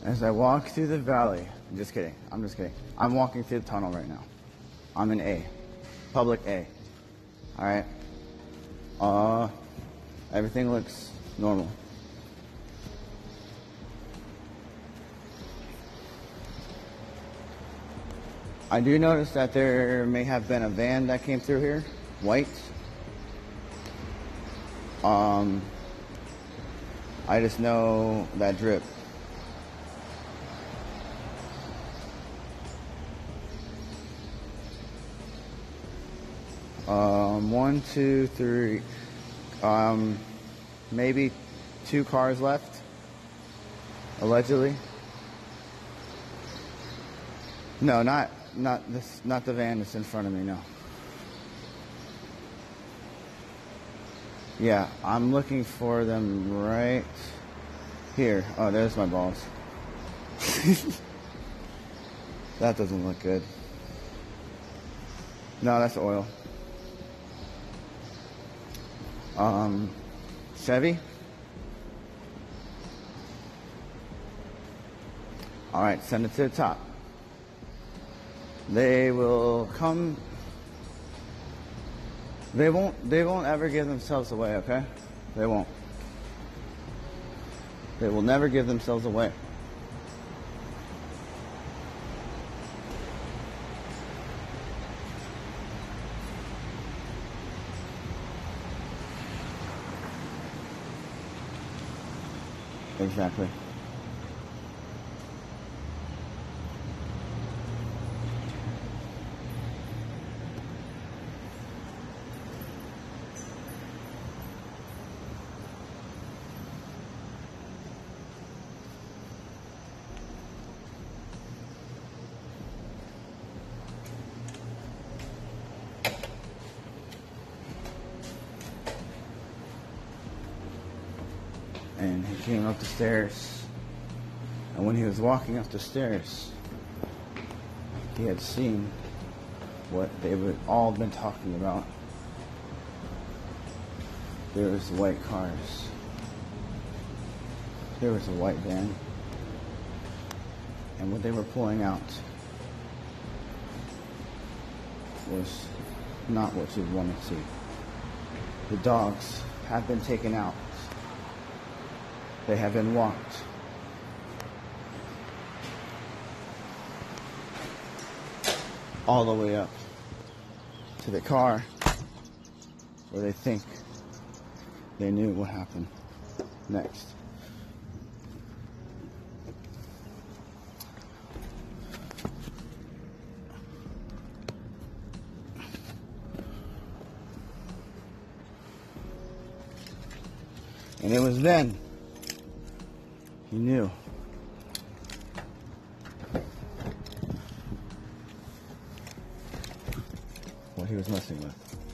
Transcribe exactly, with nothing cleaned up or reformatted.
As I walk through the valley, I'm just kidding, I'm just kidding. I'm walking through the tunnel right now. I'm in A, public A, all right? Uh, everything looks normal. I do notice that there may have been a van that came through here, white. Um, I just know that drip. Um, one, two, three, um, maybe two cars left, allegedly. No, not, not this, not the van that's in front of me, no. Yeah, I'm looking for them right here. Oh, there's my balls. That doesn't look good. No, that's oil. Um, Chevy. All right, send it to the top. They will come. They won't. They won't ever give themselves away. Okay, they won't. They will never give themselves away. Exactly. And he came up the stairs, and when he was walking up the stairs, he had seen what they would all been talking about. There was white cars. There was a white van. And what they were pulling out was not what you'd want to see. The dogs have been taken out. They have been walked. All the way up to the car where they think they knew what happened next. And it was then he knew. What he was messing with.